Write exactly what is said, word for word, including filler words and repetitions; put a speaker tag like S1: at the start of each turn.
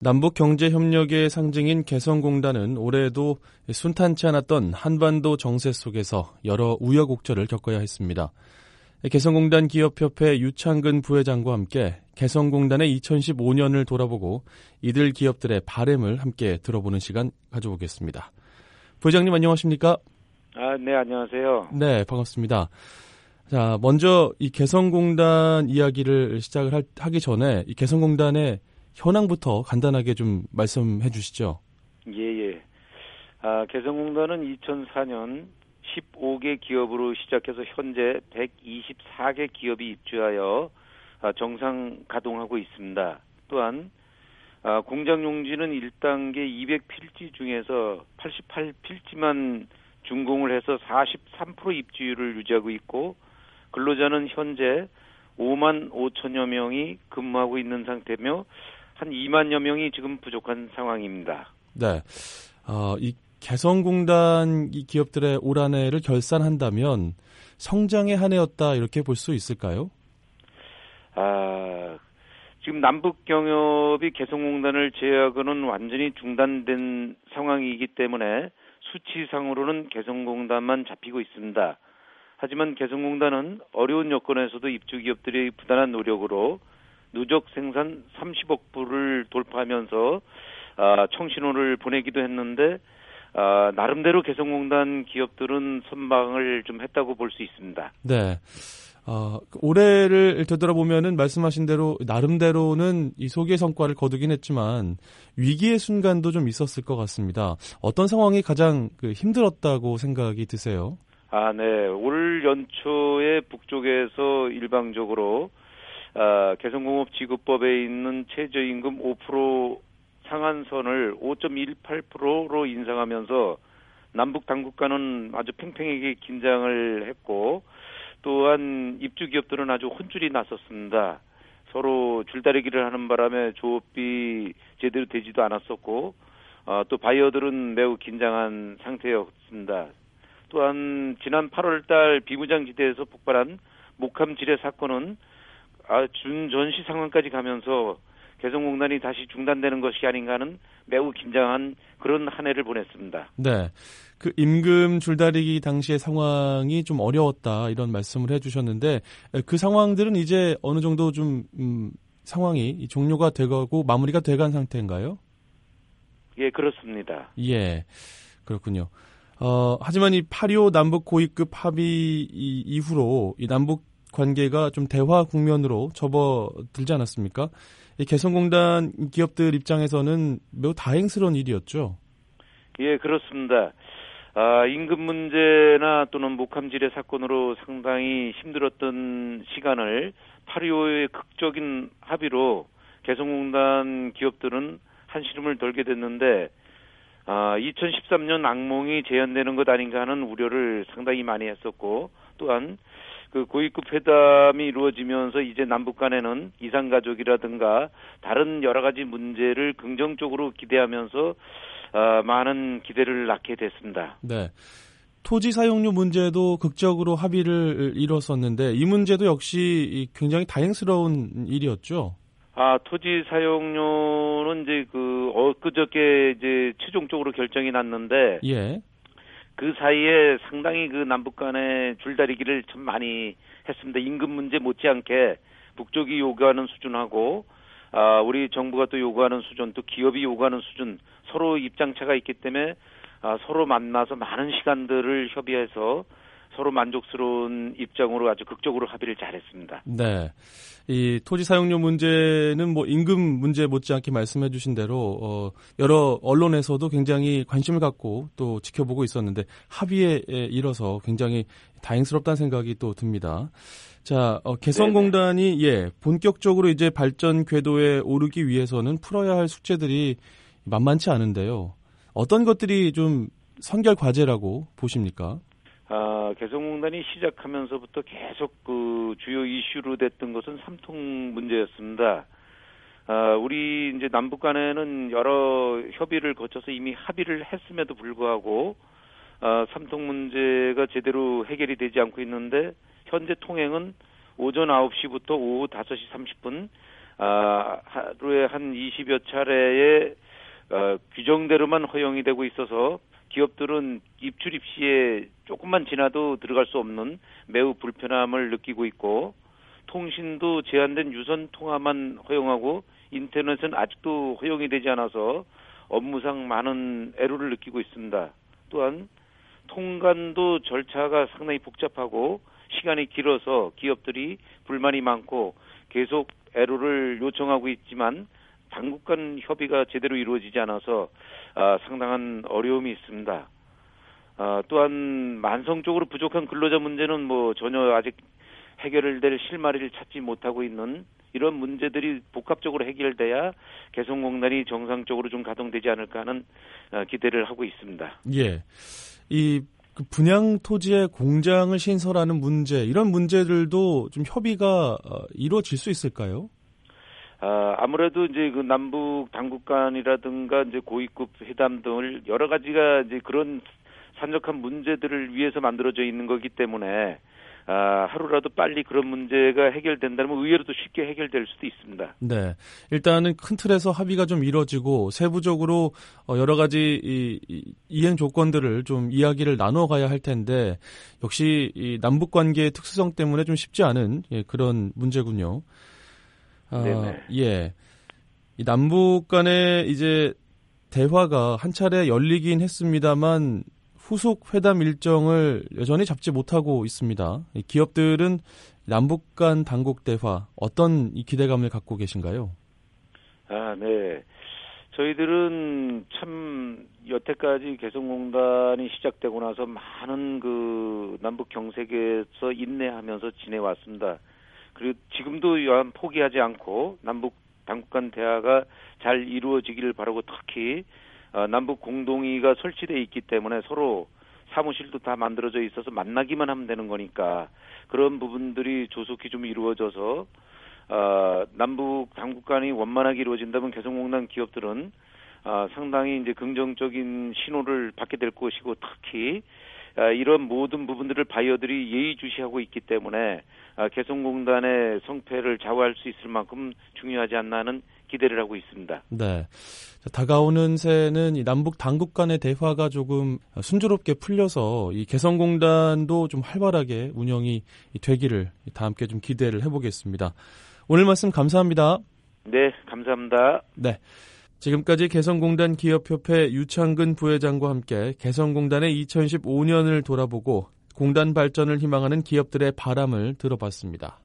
S1: 남북경제협력의 상징인 개성공단은 올해에도 순탄치 않았던 한반도 정세 속에서 여러 우여곡절을 겪어야 했습니다. 개성공단 기업협회 유창근 부회장과 함께 개성공단의 이천십오 년을 돌아보고 이들 기업들의 바람을 함께 들어보는 시간 가져보겠습니다. 부회장님 안녕하십니까?
S2: 아, 네, 안녕하세요.
S1: 네, 반갑습니다. 자, 먼저 이 개성공단 이야기를 시작을 할, 하기 전에 이 개성공단의 현황부터 간단하게 좀 말씀해 주시죠.
S2: 예, 예. 아, 개성공단은 이천사 년 십오 개 기업으로 시작해서 현재 백이십사 개 기업이 입주하여 아, 정상 가동하고 있습니다. 또한 아, 공장 용지는 일 단계 이백 필지 중에서 팔십팔 필지만 준공을 해서 사십삼 퍼센트 입주율을 유지하고 있고 근로자는 현재 오만 오천여 명이 근무하고 있는 상태며 한 이만여 명이 지금 부족한 상황입니다.
S1: 네, 어, 이 개성공단 이 기업들의 올 한 해를 결산한다면 성장의 한 해였다 이렇게 볼 수 있을까요?
S2: 아, 지금 남북 경협이 개성공단을 제외하고는 완전히 중단된 상황이기 때문에 수치상으로는 개성공단만 잡히고 있습니다. 하지만 개성공단은 어려운 여건에서도 입주 기업들의 부단한 노력으로 누적 생산 삼십억 불을 돌파하면서 아, 청신호를 보내기도 했는데 아, 나름대로 개성공단 기업들은 선방을 좀 했다고 볼 수 있습니다.
S1: 네, 어, 올해를 되돌아보면은 말씀하신 대로 나름대로는 이 소기의 성과를 거두긴 했지만 위기의 순간도 좀 있었을 것 같습니다. 어떤 상황이 가장 그 힘들었다고 생각이 드세요?
S2: 아, 네. 올 연초에 북쪽에서 일방적으로 아, 개성공업지구법에 있는 최저임금 오 퍼센트 상한선을 오 점 일팔 퍼센트로 인상하면서 남북 당국 간은 아주 팽팽하게 긴장을 했고 또한 입주 기업들은 아주 혼쭐이 났었습니다. 서로 줄다리기를 하는 바람에 조업이 제대로 되지도 않았었고 어, 또 바이어들은 매우 긴장한 상태였습니다. 또한 지난 팔월 달 비무장지대에서 폭발한 목함 지뢰 사건은 아, 준전시 상황까지 가면서 개성공단이 다시 중단되는 것이 아닌가 하는 매우 긴장한 그런 한 해를 보냈습니다.
S1: 네, 그 임금 줄다리기 당시의 상황이 좀 어려웠다 이런 말씀을 해주셨는데 그 상황들은 이제 어느 정도 좀 음, 상황이 종료가 되고 마무리가 돼간 상태인가요?
S2: 예, 그렇습니다.
S1: 예, 그렇군요. 어, 하지만 이 팔이오 남북 고위급 합의 이, 이후로 이 남북 관계가 좀 대화 국면으로 접어들지 않았습니까? 이 개성공단 기업들 입장에서는 매우 다행스러운 일이었죠.
S2: 예, 그렇습니다. 아, 임금 문제나 또는 목함지뢰 사건으로 상당히 힘들었던 시간을 팔이오의 극적인 합의로 개성공단 기업들은 한시름을 돌게 됐는데 아, 이천십삼 년 악몽이 재현되는 것 아닌가 하는 우려를 상당히 많이 했었고 또한 그 고위급 회담이 이루어지면서 이제 남북 간에는 이산가족이라든가 다른 여러 가지 문제를 긍정적으로 기대하면서 어, 많은 기대를 낳게 됐습니다.
S1: 네, 토지 사용료 문제도 극적으로 합의를 이뤘었는데 이 문제도 역시 굉장히 다행스러운 일이었죠.
S2: 아, 토지 사용료는 이제 그 엊그저께 이제 최종적으로 결정이 났는데
S1: 예.
S2: 그 사이에 상당히 그 남북 간의 줄다리기를 참 많이 했습니다. 임금 문제 못지않게 북쪽이 요구하는 수준하고 아, 우리 정부가 또 요구하는 수준, 또 기업이 요구하는 수준 서로 입장차가 있기 때문에 아, 서로 만나서 많은 시간들을 협의해서 서로 만족스러운 입장으로 아주 극적으로 합의를 잘했습니다.
S1: 네, 이 토지 사용료 문제는 뭐 임금 문제 못지않게 말씀해주신 대로 어, 여러 언론에서도 굉장히 관심을 갖고 또 지켜보고 있었는데 합의에 이뤄서 굉장히 다행스럽다는 생각이 또 듭니다. 자, 어, 개성공단이 네네. 예 본격적으로 이제 발전 궤도에 오르기 위해서는 풀어야 할 숙제들이 만만치 않은데요. 어떤 것들이 좀 선결 과제라고 보십니까?
S2: 아, 개성공단이 시작하면서부터 계속 그 주요 이슈로 됐던 것은 삼통 문제였습니다. 아, 우리 이제 남북 간에는 여러 협의를 거쳐서 이미 합의를 했음에도 불구하고 아, 삼통 문제가 제대로 해결이 되지 않고 있는데 현재 통행은 오전 아홉 시부터 오후 다섯 시 삼십 분 아, 하루에 한 이십여 차례의 어, 규정대로만 허용이 되고 있어서 기업들은 입출 입시에 조금만 지나도 들어갈 수 없는 매우 불편함을 느끼고 있고, 통신도 제한된 유선 통화만 허용하고 인터넷은 아직도 허용이 되지 않아서 업무상 많은 애로를 느끼고 있습니다. 또한 통관도 절차가 상당히 복잡하고 시간이 길어서 기업들이 불만이 많고 계속 애로를 요청하고 있지만 당국 간 협의가 제대로 이루어지지 않아서 아, 상당한 어려움이 있습니다. 아, 또한 만성적으로 부족한 근로자 문제는 뭐 전혀 아직 해결될 실마리를 찾지 못하고 있는 이런 문제들이 복합적으로 해결돼야 개성공단이 정상적으로 좀 가동되지 않을까 하는 기대를 하고 있습니다.
S1: 예, 이 그 분양 토지에 공장을 신설하는 문제, 이런 문제들도 좀 협의가 어, 이루어질 수 있을까요?
S2: 아, 아무래도 이제 그 남북 당국 간이라든가 이제 고위급 회담 등을 여러 가지가 이제 그런 산적한 문제들을 위해서 만들어져 있는 거기 때문에 아, 하루라도 빨리 그런 문제가 해결된다면 의외로도 쉽게 해결될 수도 있습니다.
S1: 네, 일단은 큰 틀에서 합의가 좀 이루어지고 세부적으로 여러 가지 이, 이, 이행 조건들을 좀 이야기를 나눠가야 할 텐데 역시 이 남북 관계의 특수성 때문에 좀 쉽지 않은 예, 그런 문제군요. 아,
S2: 네네.
S1: 예, 이 남북 간의 이제 대화가 한 차례 열리긴 했습니다만 후속 회담 일정을 여전히 잡지 못하고 있습니다. 기업들은 남북 간 당국 대화 어떤 이 기대감을 갖고 계신가요?
S2: 아, 네. 저희들은 참 여태까지 개성공단이 시작되고 나서 많은 그 남북 경색에서 인내하면서 지내왔습니다. 그리고 지금도 여한 포기하지 않고 남북 당국 간 대화가 잘 이루어지기를 바라고, 특히 어, 남북 공동위가 설치되어 있기 때문에 서로 사무실도 다 만들어져 있어서 만나기만 하면 되는 거니까 그런 부분들이 조속히 좀 이루어져서 어, 남북 당국 간이 원만하게 이루어진다면 개성공단 기업들은 어, 상당히 이제 긍정적인 신호를 받게 될 것이고, 특히 어, 이런 모든 부분들을 바이어들이 예의주시하고 있기 때문에 어, 개성공단의 성패를 좌우할 수 있을 만큼 중요하지 않나 하는 기대를 하고 있습니다.
S1: 네. 다가오는 새해는 이 남북 당국 간의 대화가 조금 순조롭게 풀려서 이 개성공단도 좀 활발하게 운영이 되기를 다 함께 좀 기대를 해보겠습니다. 오늘 말씀 감사합니다.
S2: 네, 감사합니다.
S1: 네. 지금까지 개성공단 기업협회 유창근 부회장과 함께 개성공단의 이천십오 년을 돌아보고 공단 발전을 희망하는 기업들의 바람을 들어봤습니다.